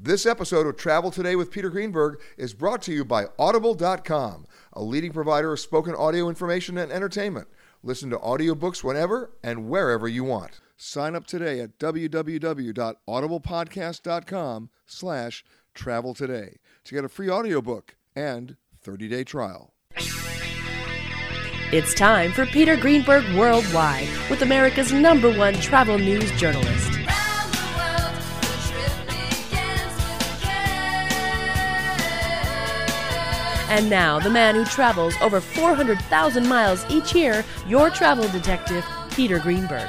This episode of Travel Today with Peter Greenberg is brought to you by Audible.com, a leading provider of spoken audio information and entertainment. Listen to audiobooks whenever and wherever you want. Sign up today at www.audiblepodcast.com/travel today to get a free audiobook and 30-day trial. It's time for Peter Greenberg Worldwide with America's #1 travel news journalist. And now, the man who travels over 400,000 miles each year, your travel detective, Peter Greenberg.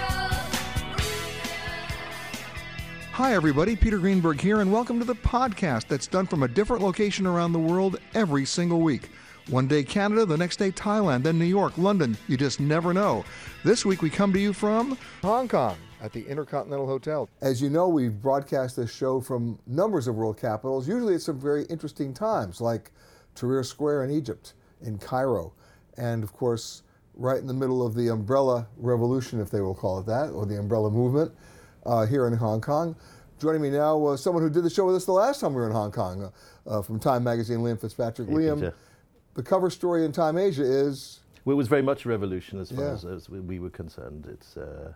Hi, everybody. Peter Greenberg here, and welcome to the podcast that's done from a different location around the world every single week. One day Canada, the next day Thailand, then New York, London. You just never know. This week we come to you from Hong Kong at the Intercontinental Hotel. As you know, we've broadcast this show from numbers of world capitals, usually at some very interesting times, like Tahrir Square in Egypt, in Cairo, and of course, right in the middle of the umbrella revolution, if they will call it that, or the umbrella movement, here in Hong Kong. Joining me now was someone who did the show with us the last time we were in Hong Kong, from Time Magazine, Liam Fitzpatrick. Hey, Liam, Peter. the cover story in Time Asia is... Well, it was very much a revolution as far Yeah. as we were concerned. It's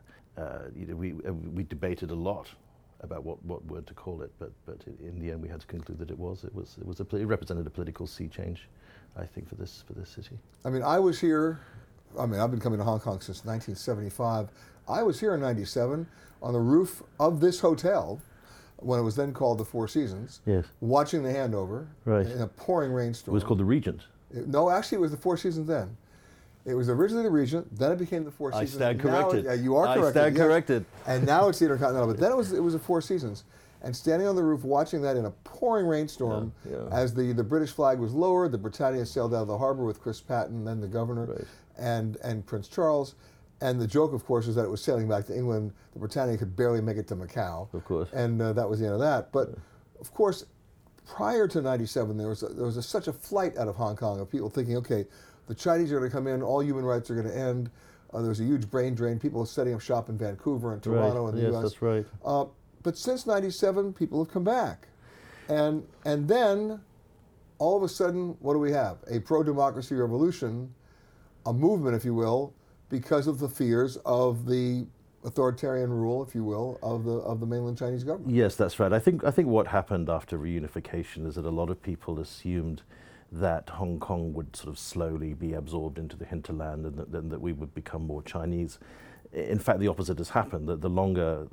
we debated a lot about what word to call it, but in the end we had to conclude that it represented a political sea change, I think, for this city. I mean, I've been coming to Hong Kong since 1975. I was here in 97 on the roof of this hotel, when it was then called the Four Seasons, Yes. watching the handover Right. in a pouring It rainstorm. was called the Regent. No, actually, it was the Four Seasons then. It was originally the Regent, then it became the Four I Seasons. stand Now- corrected. yeah, you are I corrected. stand yes. corrected. And now it's the Intercontinental, but then it was the Four Seasons. And standing on the roof, watching that in a pouring rainstorm, Yeah. as the British flag was lowered, the Britannia sailed out of the harbor with Chris Patton, then the governor, Right. and Prince Charles. And the joke, of course, is that it was sailing back to England. The Britannia could barely make it to Macau. Of course. And that was the end of that. But, of course, prior to 97, there was such a flight out of Hong Kong of people thinking, okay, the Chinese are going to come in, all human rights are going to end. There was a huge brain drain. People are setting up shop in Vancouver and Toronto and the Yes, U.S. that's right. But since 97, people have come back. And then, all of a sudden, what do we have? A pro-democracy revolution, a movement, if you will, because of the fears of the authoritarian rule, if you will, of the mainland Chinese government. Yes, that's right. I think what happened after reunification is that a lot of people assumed that Hong Kong would sort of slowly be absorbed into the hinterland, and that we would become more Chinese. In fact, the opposite has happened. That the longer,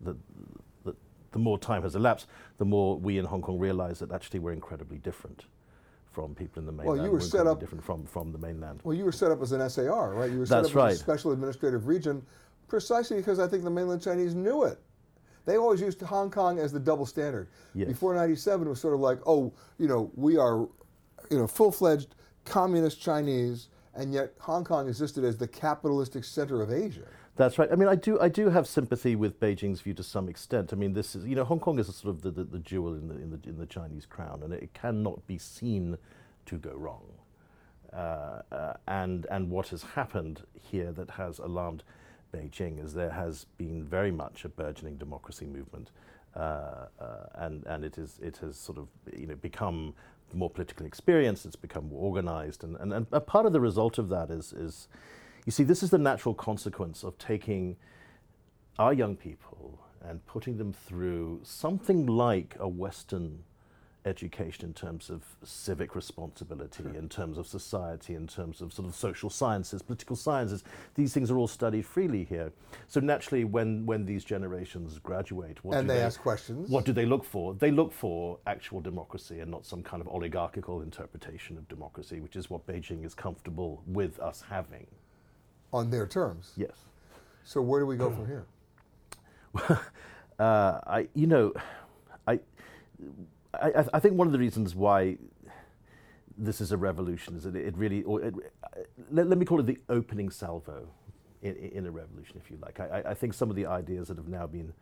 the more time has elapsed, the more we in Hong Kong realize that actually we're incredibly different from people in the mainland. Well, you were We're set incredibly up different from the mainland. Well, you were set up as an SAR, right? You were set That's up right. as a special administrative region, precisely because I think the mainland Chinese knew it. They always used Hong Kong as the double standard. Yes. Before 97, it was sort of like, oh, we are, full-fledged communist Chinese, and yet Hong Kong existed as the capitalistic center of Asia. That's right. I mean, I do have sympathy with Beijing's view to some extent. I mean, this is, Hong Kong is a sort of the jewel in the Chinese crown, and it cannot be seen to go wrong. And what has happened here that has alarmed Beijing is there has been very much a burgeoning democracy movement, and it has sort of become more politically experienced. It's become more organized, and a part of the result of that is you see, this is the natural consequence of taking our young people and putting them through something like a Western education in terms of civic responsibility, in terms of society, in terms of sort of social sciences, political sciences. These things are all studied freely here. So naturally, when these generations graduate, ask questions. What do they look for? They look for actual democracy and not some kind of oligarchical interpretation of democracy, which is what Beijing is comfortable with us having. On their terms. Yes. So where do we go from here? I think one of the reasons why this is a revolution is that it really, let me call it the opening salvo in a revolution, if you like. I think some of the ideas that have now been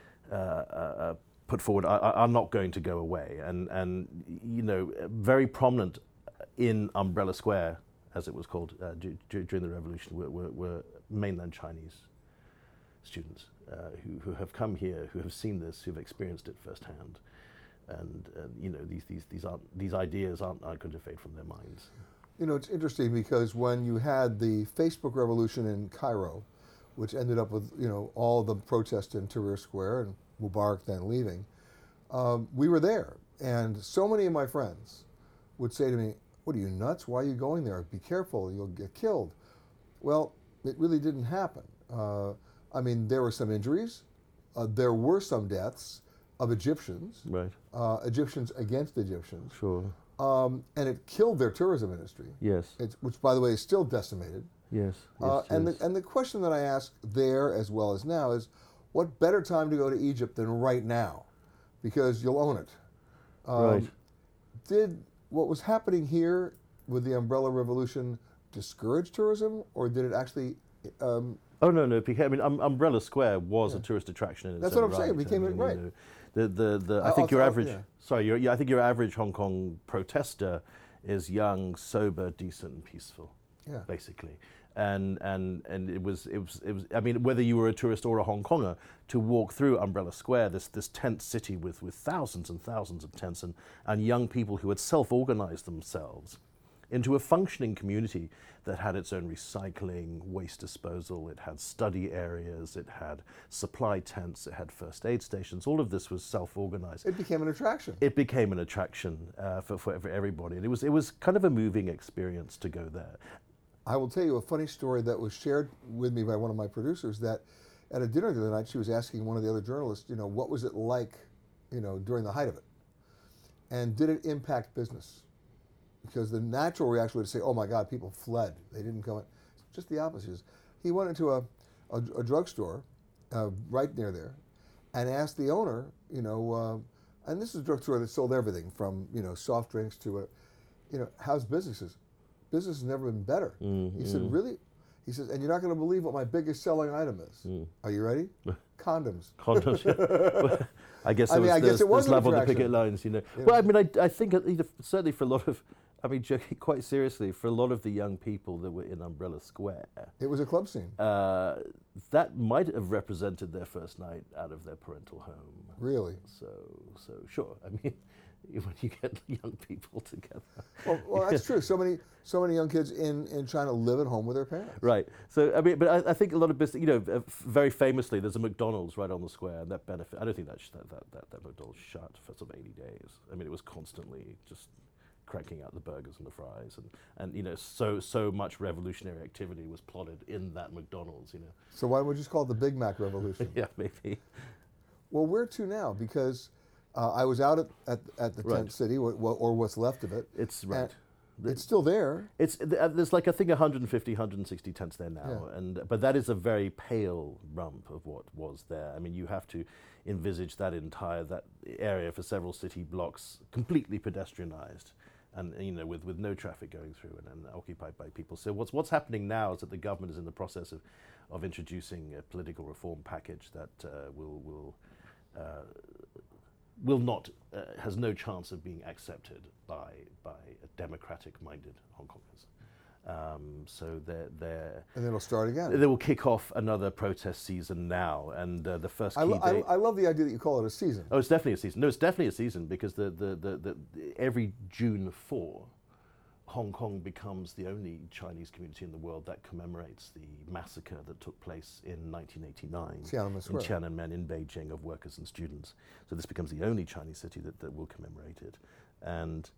put forward are not going to go away, and very prominent in Umbrella Square, as it was called during the revolution, were mainland Chinese students who have come here, who have seen this, who have experienced it firsthand. you know, these ideas aren't going to fade from their minds. You know, it's interesting because when you had the Facebook revolution in Cairo, which ended up with, you know, all the protests in Tahrir Square and Mubarak then leaving, we were there. And so many of my friends would say to me, "What are you, nuts? Why are you going there? Be careful, you'll get killed." Well, it really didn't happen. I mean, there were some injuries. There were some deaths of Egyptians. Right. Egyptians against Egyptians. Sure. And it killed their tourism industry. Yes. Which, by the way, is still decimated. Yes. And the question that I ask there as well as now is, what better time to go to Egypt than right now? Because you'll own it. Right. Did what was happening here with the Umbrella Revolution discourage tourism, or did it actually? Oh no, it became. I mean, Umbrella Square was a tourist attraction in its That's own what I'm saying. right. It became I mean, right. You know, I think your average. Yeah. Sorry, I think your average Hong Kong protester is young, sober, decent, and peaceful. Yeah. Basically. And it was I mean, whether you were a tourist or a Hong Konger, to walk through Umbrella Square, this tent city with thousands and thousands of tents and young people who had self-organized themselves into a functioning community that had its own recycling, waste disposal, it had study areas, it had supply tents, it had first aid stations. All of this was self-organized. It became an attraction. It became an attraction for everybody, and it was kind of a moving experience to go there. I will tell you a funny story that was shared with me by one of my producers, that at a dinner the other night, she was asking one of the other journalists, you know, what was it like, you know, during the height of it? And did it impact business? Because the natural reaction would say, oh my God, people fled. They didn't come in. Just the opposite. He went into a drugstore right near there and asked the owner, you know, and this is a drugstore that sold everything from, you know, soft drinks to, you know, how's businesses? Business has never been better. He said, really? He says, and you're not going to believe what my biggest selling item is. Are you ready? Condoms. Condoms, yeah. Well, I guess it was love on the attraction. picket lines, you know. Well, I mean, I think certainly for a lot of, I mean, joking quite seriously, for a lot of the young people that were in Umbrella Square, it was a club scene. That might have represented their first night out of their parental home. Really? So sure. I mean, when you get young people together. Well, that's true. So many young kids in China live at home with their parents. Right. So I mean, but I think a lot of business, you know, very famously, there's a McDonald's right on the square, and that benefit. I don't think that McDonald's shut for some 80 days. I mean, it was constantly just cranking out the burgers and the fries, and you know, so much revolutionary activity was plotted in that McDonald's, you know. So why would you just call it the Big Mac Revolution? Yeah, maybe. Well, where to now? Because I was out at the tent city, or what's left of it. It's right. It's still there. There's like, I think 150, 160 tents there now, Yeah. but that is a very pale rump of what was there. I mean, you have to envisage that area for several city blocks completely pedestrianized, and you know, with no traffic going through and occupied by people. So what's happening now is that the government is in the process of introducing a political reform package that will not has no chance of being accepted by democratic-minded Hong Kongers. So they're and then it'll start again. They will kick off another protest season now, and the first key date. I love the idea that you call it a season. Oh, it's definitely a season. No, it's definitely a season, because the every June 4, Hong Kong becomes the only Chinese community in the world that commemorates the massacre that took place in 1989 in Tiananmen in Beijing of workers and students. So this becomes the only Chinese city that will commemorate it, and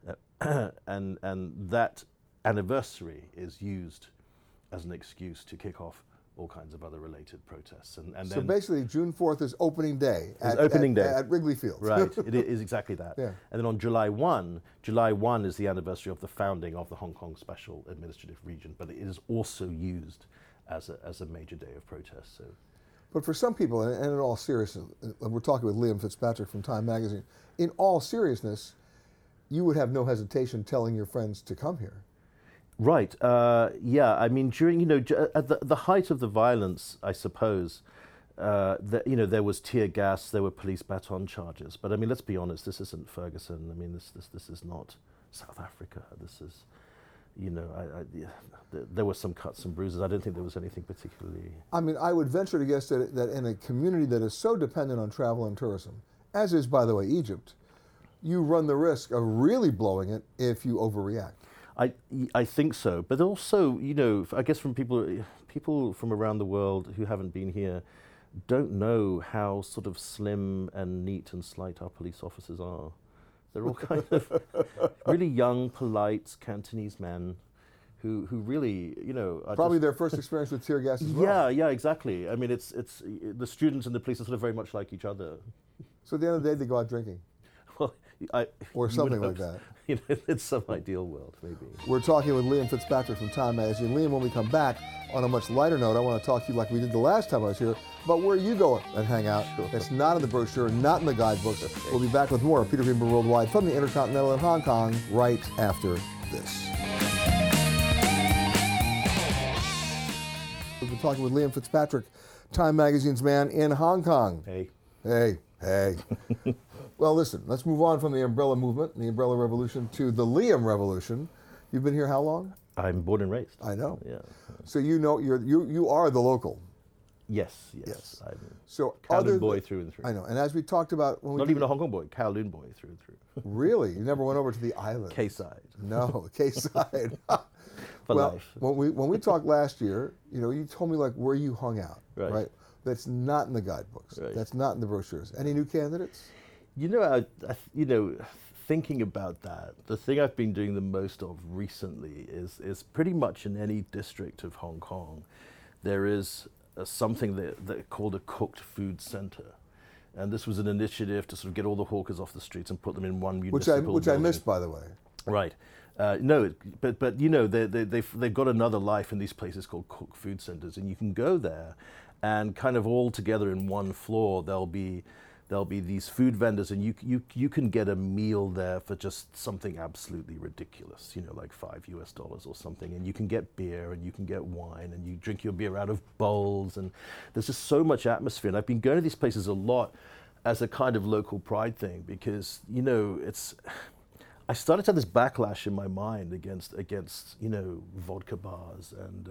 that anniversary is used as an excuse to kick off all kinds of other related protests. And so then basically, June 4th is opening day. At Wrigley Field. Right, it is exactly that. Yeah. And then on July 1 is the anniversary of the founding of the Hong Kong Special Administrative Region, but it is also used as a major day of protest. So. But for some people, and in all seriousness, we're talking with Liam Fitzpatrick from Time Magazine, in all seriousness, you would have no hesitation telling your friends to come here. Right. Yeah. I mean, during at the height of the violence, I suppose, there was tear gas, there were police baton charges. But I mean, let's be honest. This isn't Ferguson. I mean, this is not South Africa. This is, there were some cuts and bruises. I don't think there was anything particularly. I mean, I would venture to guess that in a community that is so dependent on travel and tourism, as is, by the way, Egypt, you run the risk of really blowing it if you overreact. I think so, but also, you know, I guess from people from around the world who haven't been here don't know how sort of slim and neat and slight our police officers are. They're all kind of really young, polite Cantonese men who really, you know, are probably their first experience with tear gas as well. Yeah, exactly. I mean, it's the students and the police are sort of very much like each other. So at the end of the day, they go out drinking. Well, or something like that. You know, it's some ideal world, maybe. We're talking with Liam Fitzpatrick from Time Magazine. Liam, when we come back, on a much lighter note, I want to talk to you like we did the last time I was here about where you go and hang out. Sure. That's not in the brochure, not in the guidebooks. Okay. We'll be back with more of Peter Greenberg Worldwide from the Intercontinental in Hong Kong right after this. We've been talking with Liam Fitzpatrick, Time Magazine's man in Hong Kong. Hey. Hey. Well, listen, let's move on from the umbrella movement, the umbrella revolution, to the Liam revolution. You've been here how long? I'm born and raised. I know. Yeah. So you know you are the local. Yes. I'm so Kowloon boy through and through. I know. And as we talked about when not even a Hong Kong boy, Kowloon boy through and through. Really? You never went over to the island? K-side. No, K-side. For well, life. when we talked last year, you know, you told me like where you hung out, right? That's not in the guidebooks. Right. That's not in the brochures. Any new candidates? You know, you know, thinking about that, the thing I've been doing the most of recently is pretty much in any district of Hong Kong, there is something that called a cooked food center. And this was an initiative to sort of get all the hawkers off the streets and put them in one municipal building. Which I missed, by the way. Right. No, but you know, they've got another life in these places called cooked food centers, and you can go there and kind of all together in one floor, there'll be these food vendors, and you can get a meal there for just something absolutely ridiculous, you know, like $5 or something, and you can get beer and you can get wine and you drink your beer out of bowls, and there's just so much atmosphere. And I've been going to these places a lot as a kind of local pride thing because, you know, I started to have this backlash in my mind against you know, vodka bars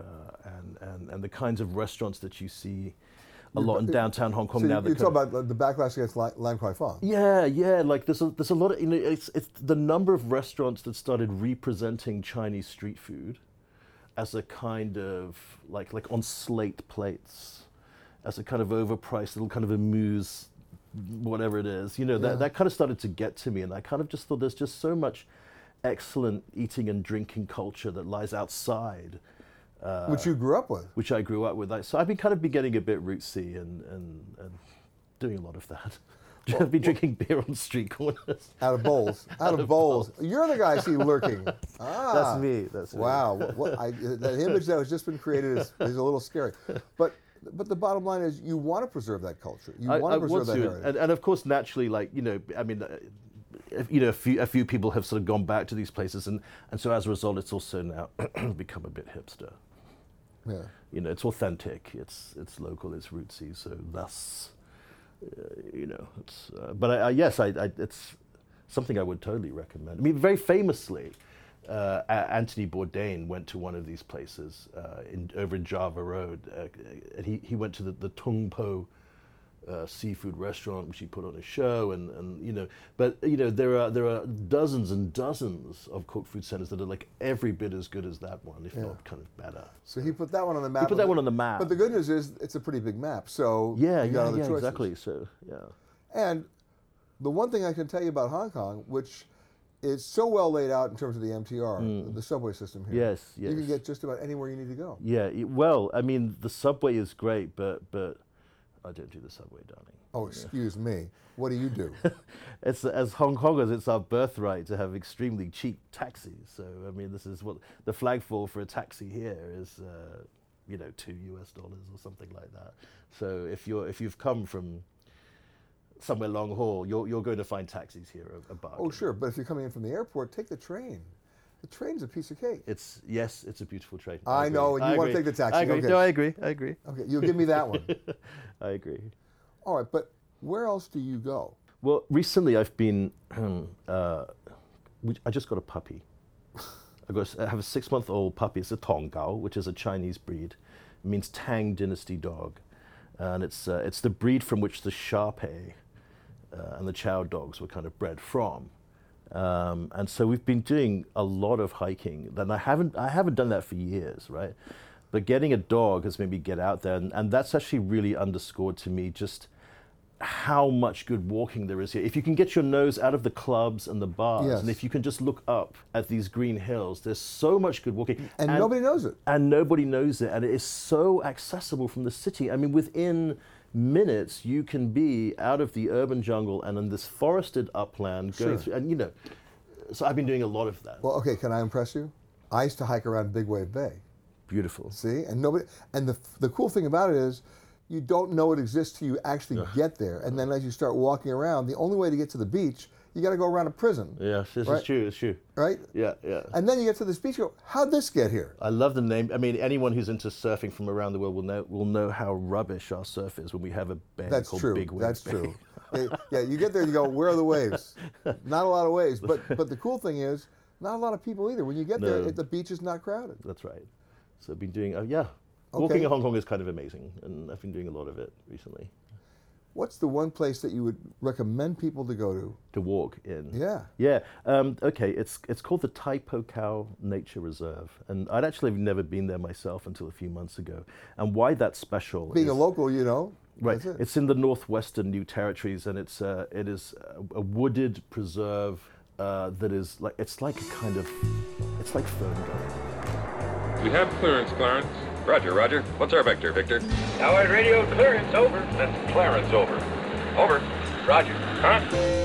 and the kinds of restaurants that you see a lot in downtown Hong Kong so now. You're talking about the backlash against Lan Kwai Fong. Yeah. Like there's a lot of, you know, it's the number of restaurants that started representing Chinese street food as a kind of like on slate plates, as a kind of overpriced little kind of amuse, whatever it is, you know, that kind of started to get to me, and I kind of just thought there's just so much excellent eating and drinking culture that lies outside. Which you grew up with. Which I grew up with. So I've been getting a bit rootsy and doing a lot of that. I've been drinking beer on street corners. Out of bowls. Out of bowls. You're the guy I see lurking. That's me. Wow. That image that has just been created is a little scary. But the bottom line is you want to preserve that culture. You want to preserve that heritage. And of course, naturally, like, you know, I mean, you know, a few people have sort of gone back to these places, and so as a result, it's also now become a bit hipster. Yeah. You know, it's authentic, it's local, it's rootsy, so thus, you know, it's. But yes, it's something I would totally recommend. I mean, very famously, Anthony Bourdain went to one of these places over in Java Road, and he went to the Tung Po seafood restaurant, which he put on a show, and you know, but you know, there are dozens and dozens of cooked food centers that are like every bit as good as that one, if not kind of better. So he put that one on the map. He put that one on the map. But the good news is it's a pretty big map, so you got other choices. Exactly. So yeah. And the one thing I can tell you about Hong Kong, which is so well laid out in terms of the MTR, the subway system here. Yes. You can get just about anywhere you need to go. Yeah. Well, I mean, the subway is great, but I don't do the subway, darling. Oh, excuse me. What do you do? As Hong Kongers, it's our birthright to have extremely cheap taxis. So, I mean, this is what the flag for a taxi here is, you know, $2 or something like that. So if you've come from somewhere long haul, you're going to find taxis here a bargain. Oh, sure. But if you're coming in from the airport, take the train. The train's a piece of cake. It's a beautiful train. I know, and you want to take the taxi. I agree. Okay. No, I agree. Okay, you'll give me that one. I agree. All right, but where else do you go? Well, recently I've been, I just got a puppy. I have a 6-month-old puppy. It's a Tonggao, which is a Chinese breed. It means Tang Dynasty dog. And it's the breed from which the Shar Pei and the Chow dogs were kind of bred from. And so we've been doing a lot of hiking. And I haven't done that for years, right? But getting a dog has made me get out there, and that's actually really underscored to me just how much good walking there is here. If you can get your nose out of the clubs and the bars, Yes. and if you can just look up at these green hills, there's so much good walking. And nobody knows it. And nobody knows it, and it is so accessible from the city. I mean, within minutes, you can be out of the urban jungle and in this forested upland going through, and so I've been doing a lot of that. Well, okay, can I impress you? I used to hike around Big Wave Bay. Beautiful. See, and the cool thing about it is, you don't know it exists till you actually get there, and then as you start walking around, the only way to get to the beach, you got to go around a prison. Yes, this right? is true. It's true. Right? Yeah. And then you get to this beach. You go, how'd this get here? I love the name. I mean, anyone who's into surfing from around the world will know how rubbish our surf is when we have a bay called Big Wave. That's Bay. true. Yeah, you get there and you go, where are the waves? Not a lot of waves, but the cool thing is, not a lot of people either. When you get there, the beach is not crowded. That's right. So I've been doing, walking in Hong Kong is kind of amazing, and I've been doing a lot of it recently. What's the one place that you would recommend people to go to? To walk in? Yeah. Okay, it's called the Tai Po Khao Nature Reserve, and I'd actually never been there myself until a few months ago. And why that's special? Being a local, Right. That's it. It's in the northwestern New Territories, and it is a wooded preserve that is like it's like Fern. We have clearance, Clarence. Roger. What's our vector, Victor? Howard radio clearance, over. That's Clarence, over. Over. Roger. Huh?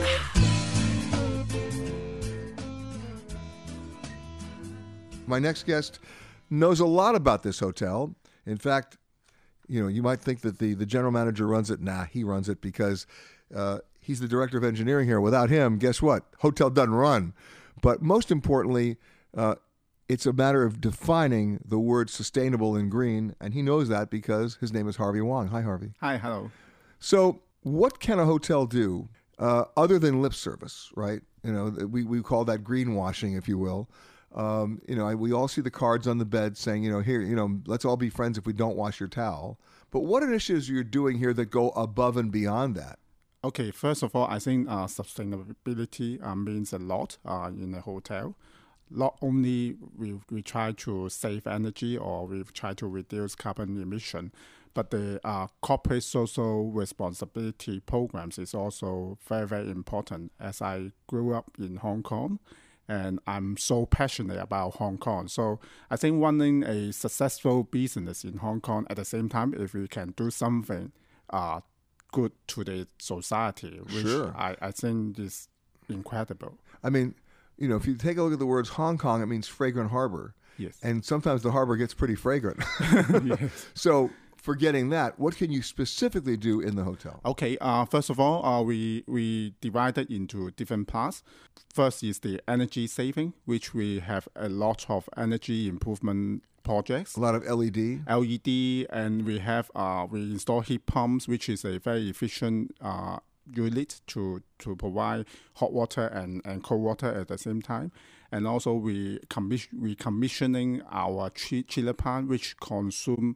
My next guest knows a lot about this hotel. In fact, you might think that the general manager runs it. Nah, he runs it because he's the director of engineering here. Without him, guess what? Hotel doesn't run. But most importantly, it's a matter of defining the word sustainable in green, and he knows that because his name is Harvey Wong. Hi, Harvey. Hi, hello. So what can a hotel do other than lip service, right? We call that greenwashing, if you will. We all see the cards on the bed saying, here, let's all be friends if we don't wash your towel. But what initiatives you're doing here that go above and beyond that? Okay, first of all, I think sustainability means a lot in a hotel. Not only we try to save energy or we try to reduce carbon emission, but the corporate social responsibility programs is also very, very important. As I grew up in Hong Kong, and I'm so passionate about Hong Kong. So I think running a successful business in Hong Kong at the same time, if we can do something good to the society, which I think is incredible. I mean, if you take a look at the words Hong Kong, it means fragrant harbor. Yes. And sometimes the harbor gets pretty fragrant. Yes. So forgetting that, what can you specifically do in the hotel? Okay, first of all, we divided into different parts. First is the energy saving, which we have a lot of energy improvement projects. A lot of LED, and we have we install heat pumps, which is a very efficient unit to provide hot water and cold water at the same time. And also we commissioning our chiller plant, which consume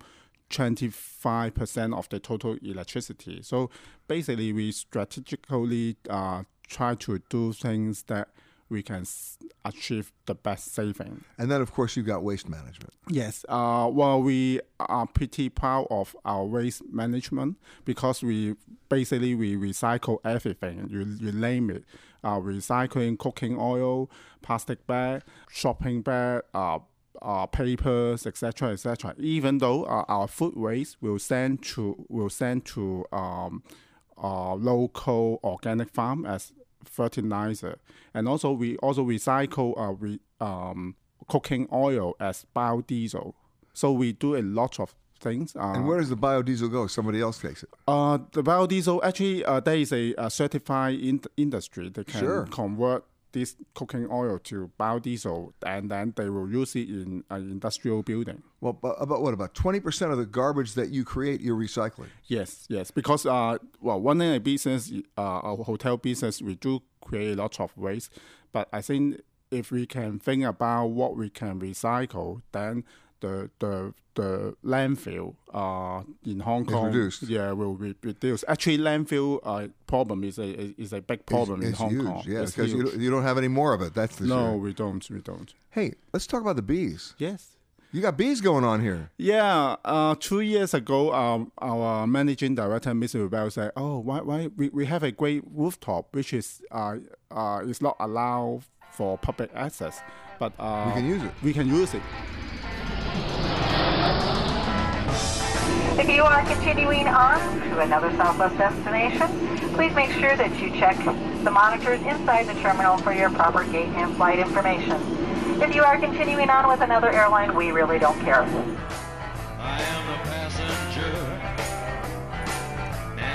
25% of the total electricity. So basically we strategically try to do things that we can achieve the best saving. And then, of course, you've got waste management. Yes. We are pretty proud of our waste management because we recycle everything. You name it. Recycling cooking oil, plastic bag, shopping bag, papers, etc., etc. Even though our food waste will send to local organic farm as fertilizer, and also we recycle cooking oil as biodiesel. So we do a lot of things. And where does the biodiesel go? Somebody else takes it. The biodiesel actually there is a certified industry that can convert this cooking oil to biodiesel, and then they will use it in an industrial building. Well, about 20% of the garbage that you create, you're recycling? Yes, because running a business, a hotel business, we do create a lot of waste. But I think if we can think about what we can recycle, then the landfill in Hong Kong reduced. will be reduced. Actually, landfill problem is a big problem in Hong huge, Kong. Yeah, It's because huge. you don't have any more of it. That's for sure. No, we don't. Hey, let's talk about the bees. Yes. You got bees going on here. Yeah, 2 years ago, our managing director, Mr. Rubel, said, "Oh, why we have a great rooftop, which is not allowed for public access, but We can use it. We can use it." If you are continuing on to another Southwest destination, please make sure that you check the monitors inside the terminal for your proper gate and flight information. If you are continuing on with another airline, we really don't care. I am the passenger, and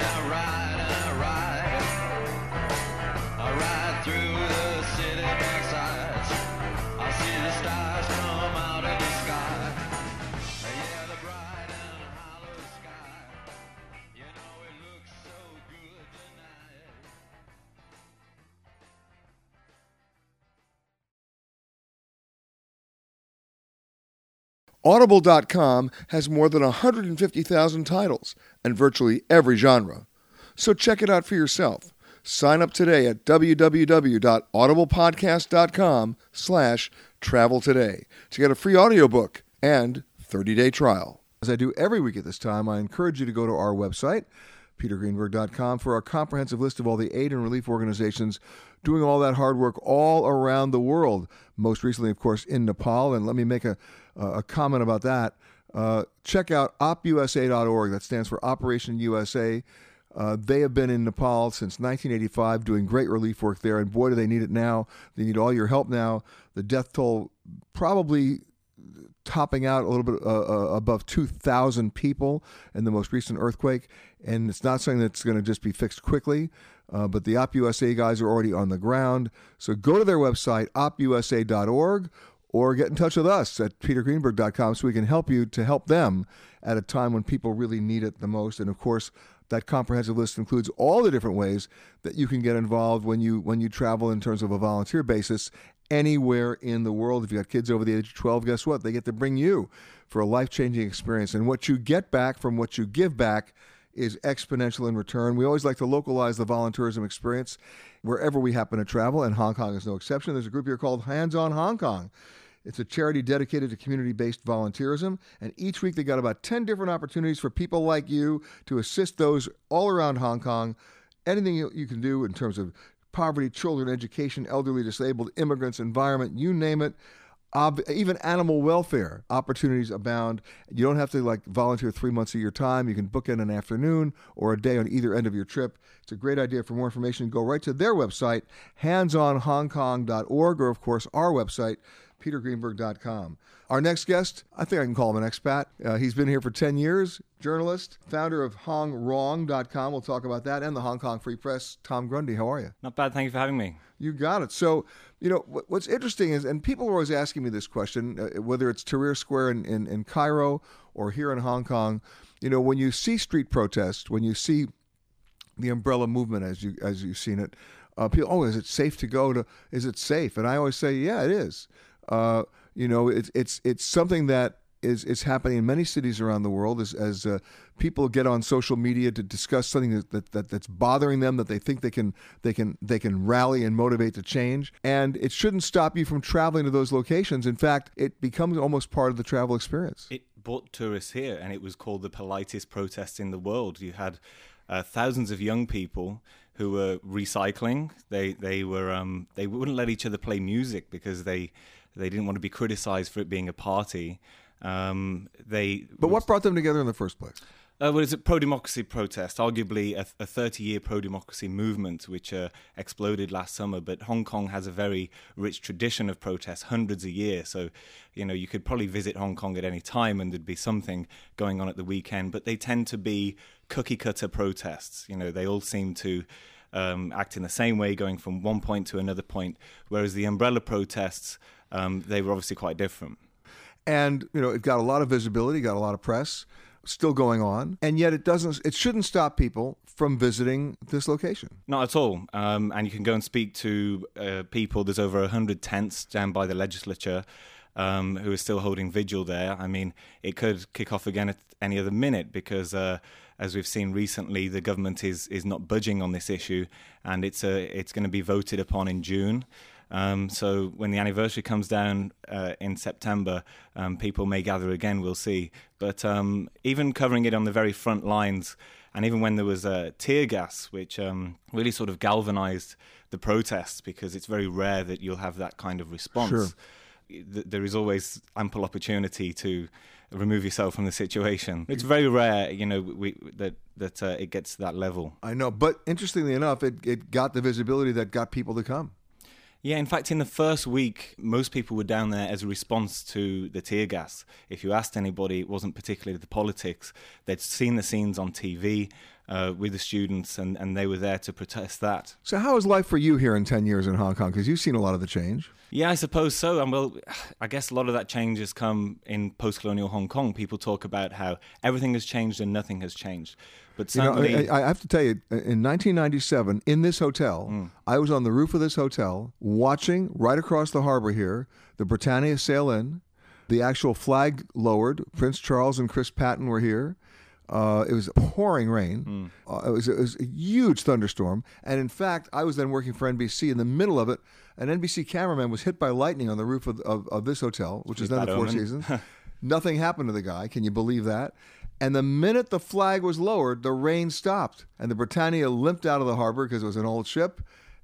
I ride through the city backsides. I see the stars come out of the sky. Yeah, the bright and hollow sky. You know it looks so good tonight. Audible.com has more than 150,000 titles and virtually every genre. So check it out for yourself. Sign up today at www.audiblepodcast.com/travel today to get a free audiobook and 30-day trial. As I do every week at this time, I encourage you to go to our website, petergreenberg.com, for our comprehensive list of all the aid and relief organizations doing all that hard work all around the world. Most recently, of course, in Nepal. And let me make a comment about that. Check out opusa.org. That stands for Operation USA. They have been in Nepal since 1985 doing great relief work there. And boy, do they need it now. They need all your help now. The death toll probably topping out a little bit above 2,000 people in the most recent earthquake. And it's not something that's going to just be fixed quickly. But the OpUSA guys are already on the ground. So go to their website, opusa.org, or get in touch with us at petergreenberg.com so we can help you to help them at a time when people really need it the most. And, of course, that comprehensive list includes all the different ways that you can get involved when you travel in terms of a volunteer basis anywhere in the world. If you got kids over the age of 12, guess what? They get to bring you for a life-changing experience. And what you get back from what you give back is exponential in return. We always like to localize the volunteerism experience wherever we happen to travel, and Hong Kong is no exception. There's a group here called Hands on Hong Kong. It's a charity dedicated to community-based volunteerism, and each week they got about 10 different opportunities for people like you to assist those all around Hong Kong. Anything you can do in terms of poverty, children, education, elderly, disabled, immigrants, environment, you name it. Even animal welfare opportunities abound. You don't have to volunteer 3 months of your time. You can book in an afternoon or a day on either end of your trip. It's a great idea. For more information, go right to their website, handsonhongkong.org, or of course our website, petergreenberg.com. Our next guest, I think I can call him an expat. He's been here for 10 years, journalist, founder of hongrong.com. We'll talk about that, and the Hong Kong Free Press. Tom Grundy, how are you? Not bad. Thank you for having me. You got it. So, what's interesting is, and people are always asking me this question, whether it's Tahrir Square in Cairo or here in Hong Kong, when you see street protests, when you see the umbrella movement as you've seen it, people, is it safe to go to? Is it safe? And I always say, yeah, it is. It's something that is happening in many cities around the world as people get on social media to discuss something that's bothering them, that they think they can rally and motivate to change. And it shouldn't stop you from traveling to those locations. In fact, it becomes almost part of the travel experience. It brought tourists here, and it was called the politest protest in the world. You had thousands of young people who were recycling. They wouldn't let each other play music because they didn't want to be criticized for it being a party. But what brought them together in the first place? Well, it's a pro-democracy protest, arguably a 30-year pro-democracy movement, which exploded last summer. But Hong Kong has a very rich tradition of protests, hundreds a year. So, you could probably visit Hong Kong at any time and there'd be something going on at the weekend. But they tend to be cookie-cutter protests. They all seem to act in the same way, going from one point to another point, whereas the umbrella protests, they were obviously quite different. And, it got a lot of visibility, got a lot of press, still going on. And yet it shouldn't stop people from visiting this location. Not at all. And you can go and speak to people. There's over 100 tents down by the legislature. who are still holding vigil there. I mean, it could kick off again at any other minute because, as we've seen recently, the government is not budging on this issue, and it's going to be voted upon in June. So when the anniversary comes down in September, people may gather again, we'll see. But even covering it on the very front lines, and even when there was tear gas, which really sort of galvanized the protests, because it's very rare that you'll have that kind of response. Sure. There is always ample opportunity to remove yourself from the situation. It's very rare, that it gets to that level. I know, but interestingly enough, it got the visibility that got people to come. Yeah, in fact, in the first week, most people were down there as a response to the tear gas. If you asked anybody, it wasn't particularly the politics. They'd seen the scenes on TV with the students, and they were there to protest that. So how is life for you here in 10 years in Hong Kong? Because you've seen a lot of the change. Yeah, I suppose so. And well, I guess a lot of that change has come in post-colonial Hong Kong. People talk about how everything has changed and nothing has changed. But certainly, I have to tell you, in 1997, in this hotel, I was on the roof of this hotel watching right across the harbor here, the Britannia sail in, the actual flag lowered. Prince Charles and Chris Patton were here. It was pouring rain. It was a huge thunderstorm. And in fact, I was then working for NBC. In the middle of it, an NBC cameraman was hit by lightning on the roof of this hotel, which is then the Four Seasons. Nothing happened to the guy. Can you believe that? And the minute the flag was lowered, the rain stopped. And the Britannia limped out of the harbor because it was an old ship.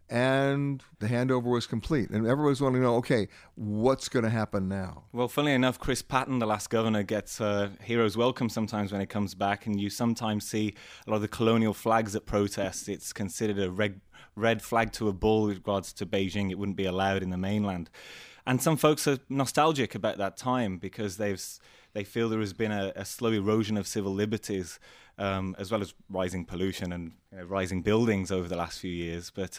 And the handover was complete. And everyone's wanting to know, okay, what's going to happen now? Well, funnily enough, Chris Patton, the last governor, gets hero's welcome sometimes when he comes back. And you sometimes see a lot of the colonial flags at protests. It's considered a red flag to a bull with regards to Beijing. It wouldn't be allowed in the mainland. And some folks are nostalgic about that time because they feel there has been a slow erosion of civil liberties, as well as rising pollution and rising buildings over the last few years. But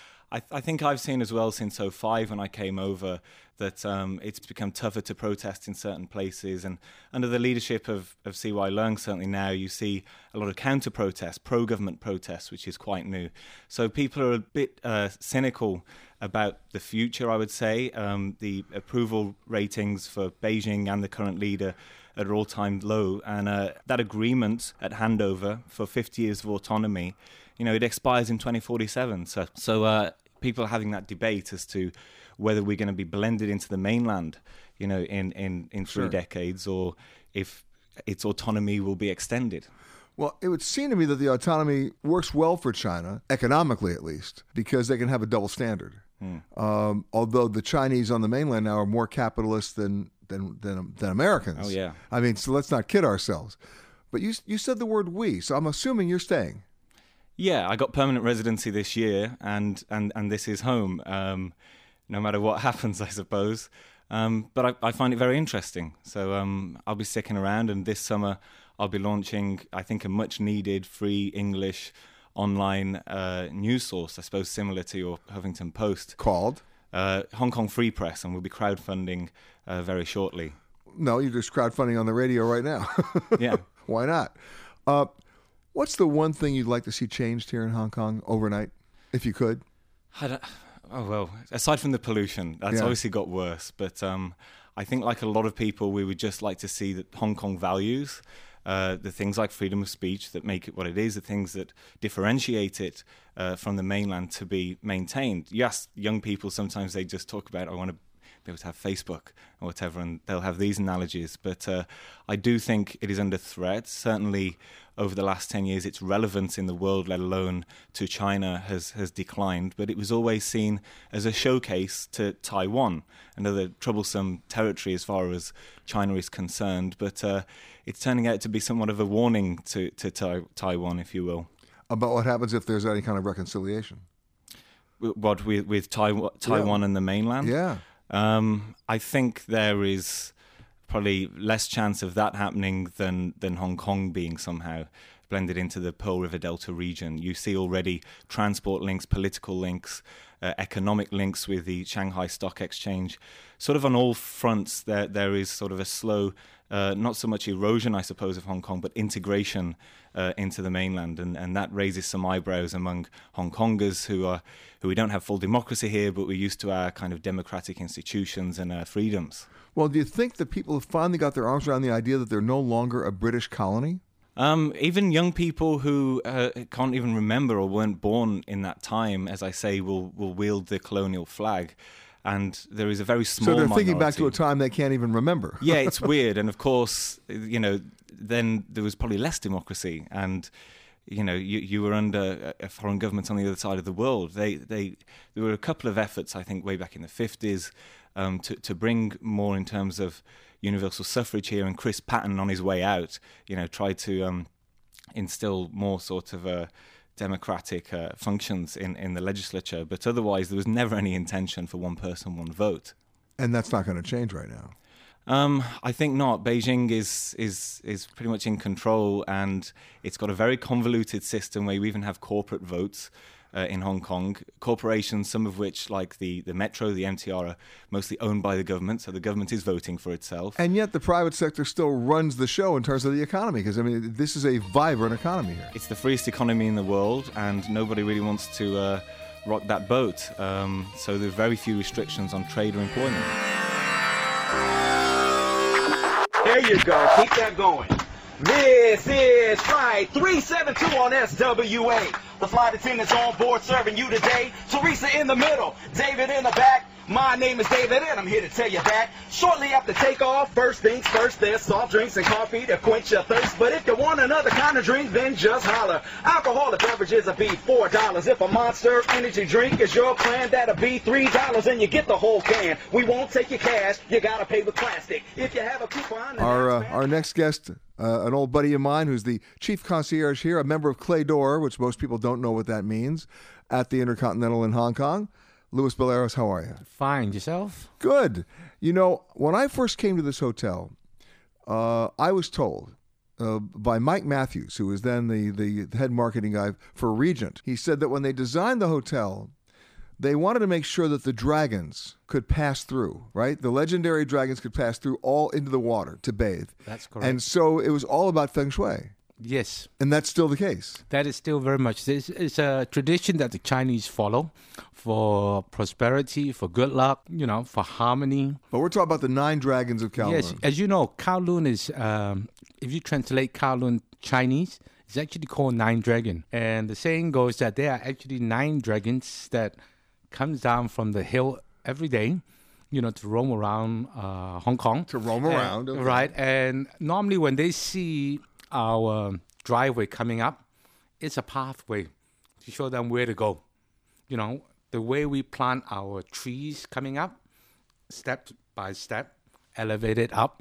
I think I've seen as well since 2005 when I came over that it's become tougher to protest in certain places. And under the leadership of C.Y. Leung, certainly now you see a lot of counter-protests, pro-government protests, which is quite new. So people are a bit cynical about the future, I would say. The approval ratings for Beijing and the current leader are at an all-time low. And that agreement at handover for 50 years of autonomy, it expires in 2047. So people are having that debate as to whether we're going to be blended into the mainland, in 3 decades, or if its autonomy will be extended. Well, it would seem to me that the autonomy works well for China, economically at least, because they can have a double standard. Although the Chinese on the mainland now are more capitalist than Americans. Oh, yeah. I mean, so let's not kid ourselves. But you said the word we, so I'm assuming you're staying. Yeah, I got permanent residency this year, and this is home, no matter what happens, I suppose. But I find it very interesting. So I'll be sticking around, and this summer I'll be launching, I think, a much-needed free English online news source, I suppose similar to your Huffington Post. Called? Hong Kong Free Press, and we'll be crowdfunding very shortly. No, you're just crowdfunding on the radio right now. Yeah. Why not? What's the one thing you'd like to see changed here in Hong Kong overnight, if you could? Aside from the pollution, that's obviously got worse. But I think like a lot of people, we would just like to see that Hong Kong values, the things like freedom of speech that make it what it is, the things that differentiate it from the mainland to be maintained. You ask young people, sometimes they just talk about, I want to be able to have Facebook or whatever, and they'll have these analogies. But I do think it is under threat. Certainly over the last 10 years, its relevance in the world, let alone to China, has declined. But it was always seen as a showcase to Taiwan, another troublesome territory as far as China is concerned. But it's turning out to be somewhat of a warning to Taiwan, if you will. About what happens if there's any kind of reconciliation? What, with Taiwan and the mainland? Yeah. I think there is probably less chance of that happening than Hong Kong being somehow blended into the Pearl River Delta region. You see already transport links, political links, economic links with the Shanghai Stock Exchange. Sort of on all fronts, there is sort of a slow, not so much erosion, I suppose, of Hong Kong, but integration into the mainland, and that raises some eyebrows among Hong Kongers who we don't have full democracy here, but we're used to our kind of democratic institutions and our freedoms. Well, do you think that people have finally got their arms around the idea that they're no longer a British colony? Even young people who can't even remember or weren't born in that time, as I say, will wield the colonial flag. And there is a very small So they're minority. thinking back to a time they can't even remember. Yeah, it's weird. And of course, then there was probably less democracy. And, you were under a foreign government on the other side of the world. There were a couple of efforts, I think, way back in the 50s to bring more in terms of universal suffrage here. And Chris Patten, on his way out, tried to instill more sort of democratic functions in the legislature, but otherwise there was never any intention for one person, one vote. And that's not going to change right now. I think not. Beijing is pretty much in control, and it's got a very convoluted system where you even have corporate votes in Hong Kong. Corporations, some of which, like the Metro, the MTR, are mostly owned by the government, so the government is voting for itself. And yet the private sector still runs the show in terms of the economy, because, this is a vibrant economy here. It's the freest economy in the world, and nobody really wants to rock that boat. So there's very few restrictions on trade or employment. There you go. Keep that going. This is Flight 372 on SWA. The flight attendants on board serving you today. Teresa in the middle, David in the back. My name is David and I'm here to tell you that shortly after takeoff, first things first, there's soft drinks and coffee to quench your thirst. But if you want another kind of drink, then just holler. Alcoholic beverages will be $4. If a Monster energy drink is your plan, that'll be $3 and you get the whole can. We won't take your cash, you gotta pay with plastic. If you have a coupon... Our next guest, an old buddy of mine who's the chief concierge here, a member of Clay Door, which most people don't know what that means, at the Intercontinental in Hong Kong. Louis Baleros, how are you? Fine. Yourself? Good. When I first came to this hotel, I was told by Mike Matthews, who was then the head marketing guy for Regent. He said that when they designed the hotel, they wanted to make sure that the dragons could pass through, right? The legendary dragons could pass through all into the water to bathe. That's correct. And so it was all about feng shui. Yes. And that's still the case. That is still very much. It's a tradition that the Chinese follow for prosperity, for good luck, for harmony. But we're talking about the 9 dragons of Kowloon. Yes. As you know, Kowloon is, if you translate Kowloon Chinese, it's actually called 9 dragon. And the saying goes that there are actually 9 dragons that comes down from the hill every day, to roam around Hong Kong. To roam around. Okay. Right. And normally when they see our driveway coming up, it's a pathway to show them where to go. The way we plant our trees coming up, step by step, elevated up,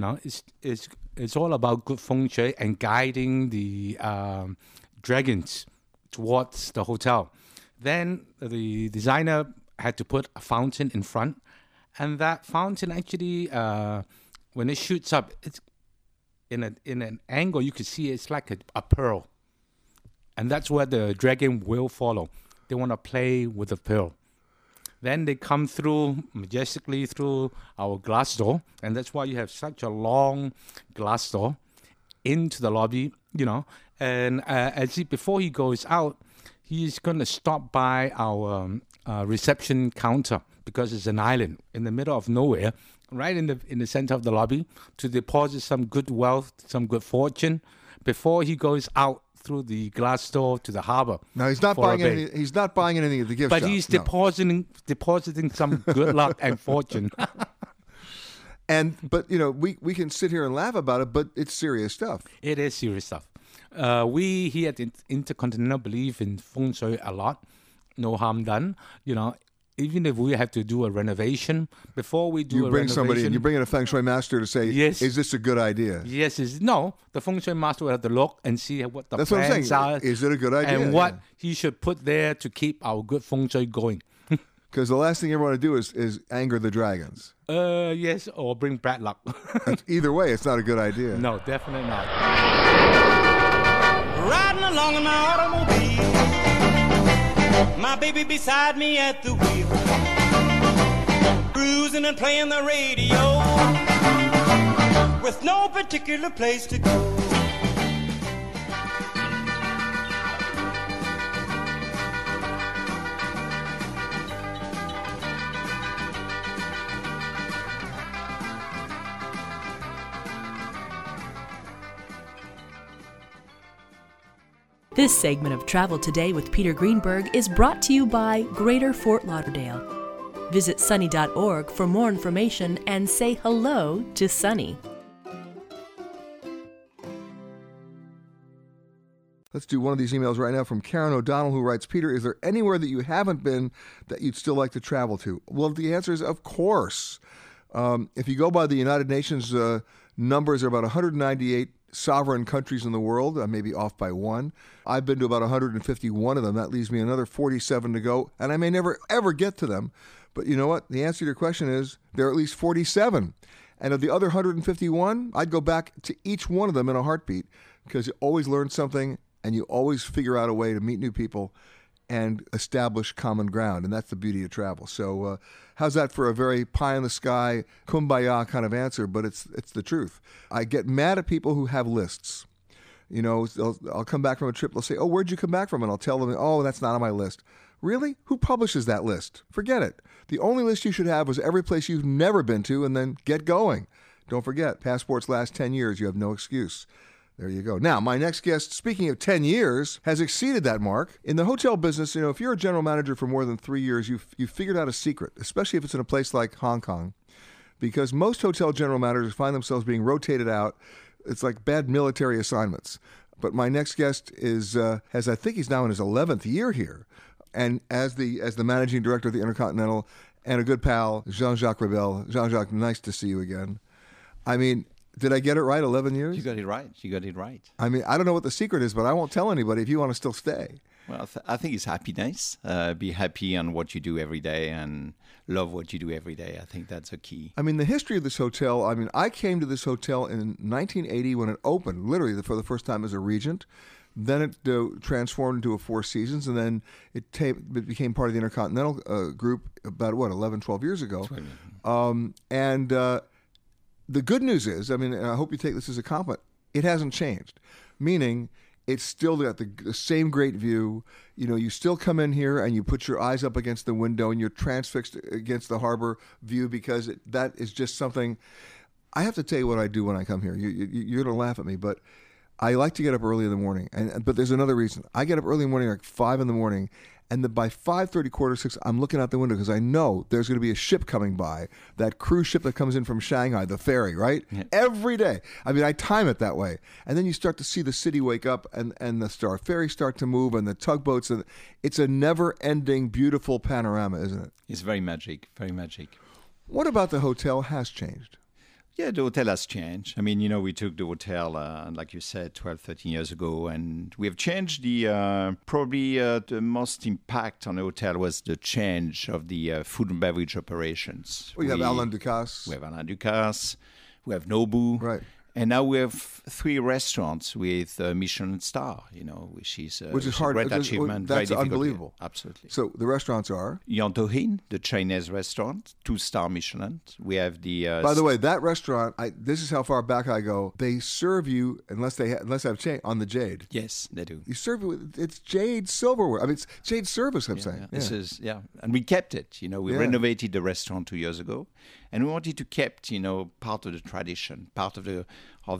it's all about good feng shui and guiding the dragons towards the hotel. Then the designer had to put a fountain in front, and that fountain actually, when it shoots up, it's in an angle you could see it's like a pearl, and that's where the dragon will follow. They want to play with the pearl. Then they come through majestically through our glass door, and that's why you have such a long glass door into the lobby. And before he goes out, he's going to stop by our reception counter, because it's an island in the middle of nowhere, right in the center of the lobby, to deposit some good wealth, some good fortune, before he goes out through the glass door to the harbor. Now he's not buying anything. He's not buying anything at the gift shop. But he's depositing some good luck and fortune. But we can sit here and laugh about it, but it's serious stuff. It is serious stuff. We here at Intercontinental believe in feng shui a lot. No harm done. Even if we have to do a renovation, before we do you bring somebody in, you bring in a feng shui master to say, yes, is this a good idea? Yes, no. The feng shui master will have to look and see what the That's plans what I'm saying. are. Is it a good idea? And what he should put there to keep our good feng shui going. Because the last thing you ever want to do is anger the dragons. Yes, or bring bad luck. Either way, it's not a good idea. No, definitely not. along in my automobile, my baby beside me at the wheel, cruising and playing the radio, with no particular place to go. This segment of Travel Today with Peter Greenberg is brought to you by Greater Fort Lauderdale. Visit sunny.org for more information and say hello to Sunny. Let's do one of these emails right now from Karen O'Donnell, who writes, Peter, is there anywhere that you haven't been that you'd still like to travel to? Well, the answer is, of course. If you go by the United Nations numbers, there are about 198 sovereign countries in the world. I may be off by one. I've been to about 151 of them. That leaves me another 47 to go, and I may never, ever get to them. But you know what? The answer to your question is there are at least 47. And of the other 151, I'd go back to each one of them in a heartbeat, because you always learn something and you always figure out a way to meet new people and establish common ground. And that's the beauty of travel. So how's that for a very pie-in-the-sky, kumbaya kind of answer? But it's the truth. I get mad at people who have lists. You know, I'll come back from a trip. They'll say, oh, where'd you come back from? And I'll tell them, oh, that's not on my list. Really? Who publishes that list? Forget it. The only list you should have was every place you've never been to, and then get going. Don't forget, passports last 10 years. You have no excuse. There you go. Now, my next guest, speaking of 10 years, has exceeded that mark. In the hotel business, you know, if you're a general manager for more than 3 years, you've figured out a secret, especially if it's in a place like Hong Kong, because most hotel general managers find themselves being rotated out. It's like bad military assignments. But my next guest I think he's now in his 11th year here, and as the managing director of the Intercontinental, and a good pal, Jean-Jacques Rebel. Jean-Jacques, nice to see you again. I mean, did I get it right, 11 years? You got it right. I mean, I don't know what the secret is, but I won't tell anybody if you want to still stay. Well, I think it's happiness. Be happy on what you do every day and love what you do every day. I think that's a key. I mean, the history of this hotel, I mean, I came to this hotel in 1980 when it opened, literally for the first time as a Regent. Then it transformed into a Four Seasons, and then it became part of the Intercontinental group about, 11, 12 years ago. The good news is, I mean, and I hope you take this as a compliment, it hasn't changed. Meaning, it's still got the same great view. You know, you still come in here and you put your eyes up against the window and you're transfixed against the harbor view, because that is just something. I have to tell you what I do when I come here. You're going to laugh at me, but I like to get up early in the morning. But there's another reason. I get up early in the morning, like 5 in the morning, and by 5:30, 5:45, I'm looking out the window because I know there's going to be a ship coming by, that cruise ship that comes in from Shanghai, the ferry, right? Yeah. Every day. I mean, I time it that way. And then you start to see the city wake up, and the Star Ferry start to move, and the tugboats. And it's a never-ending, beautiful panorama, isn't it? It's very magic, very magic. What about the hotel has changed? Yeah, the hotel has changed. I mean, you know, we took the hotel, like you said, 12, 13 years ago, and we have changed probably the most impact on the hotel was the change of the food and beverage operations. We have Alain Ducasse. We have Alain Ducasse. We have Nobu. Right. And now we have 3 restaurants with Michelin star, you know, which is hard, a great achievement. That's very unbelievable. Absolutely. So the restaurants are? Yan To Hin, the Chinese restaurant, 2-star Michelin. We have the... By the way, that restaurant, this is how far back I go, they serve you, unless I've changed, on the Jade. Yes, they do. You serve it with, it's Jade silverware. I mean, it's Jade service, I'm saying. Yeah. This is, and we kept it. You know, we renovated the restaurant 2 years ago, and we wanted to keep, you know, part of the tradition, part of the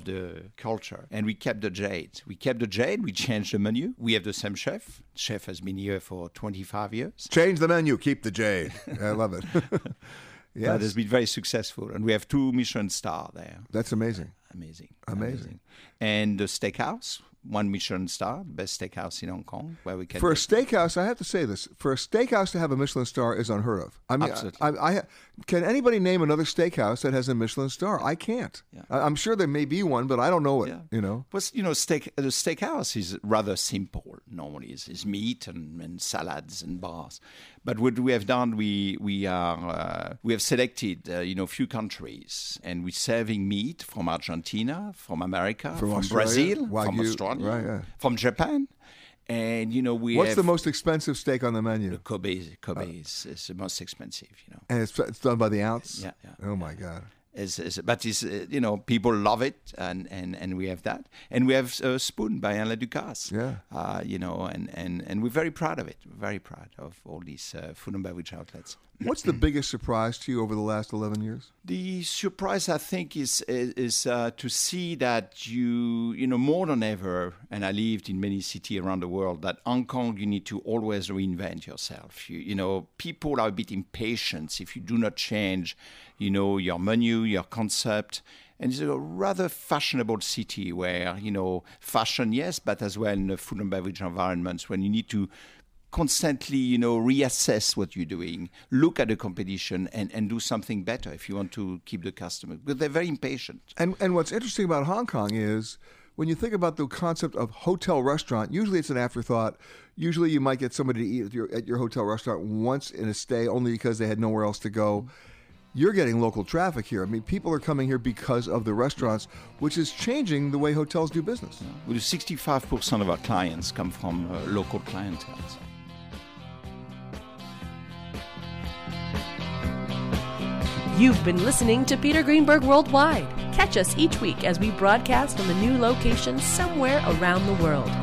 culture, and we kept the Jade. We changed the menu. We have the same chef. Chef has been here for 25 years. Change the menu, keep the Jade. I love it. Yes. That has been very successful, and we have 2 Michelin star there. That's amazing. Amazing. And the steakhouse, 1 Michelin star, best steakhouse in Hong Kong, where we can... For a steakhouse, I have to say this, for a steakhouse to have a Michelin star is unheard of. I mean, absolutely. Can anybody name another steakhouse that has a Michelin star? I can't. Yeah. I'm sure there may be one, but I don't know it, you know. But, you know, the steakhouse is rather simple. Normally, it's meat and salads and bars. But what we have done, we have selected few countries, and we're serving meat from Argentina, from America, from Brazil, from Australia, right, from Japan. And what's the most expensive steak on the menu? The Kobe is the most expensive. And it's done by the ounce. Yeah. Oh my God. But people love it, and we have that, and we have a spoon by Alain Ducasse. And we're very proud of it. Very proud of all these food and beverage outlets. What's the biggest surprise to you over the last 11 years? The surprise, I think, is to see that you more than ever, and I lived in many cities around the world, that Hong Kong, you need to always reinvent yourself. People are a bit impatient if you do not change, your menu, your concept. And it's a rather fashionable city where, fashion, yes, but as well in the food and beverage environments when you need to constantly, reassess what you're doing, look at the competition and do something better if you want to keep the customer. Because they're very impatient. And what's interesting about Hong Kong is when you think about the concept of hotel restaurant, usually it's an afterthought. Usually you might get somebody to eat at your hotel restaurant once in a stay only because they had nowhere else to go. You're getting local traffic here. I mean, people are coming here because of the restaurants, which is changing the way hotels do business. Well, 65% of our clients come from local clientele. You've been listening to Peter Greenberg Worldwide. Catch us each week as we broadcast from a new location somewhere around the world.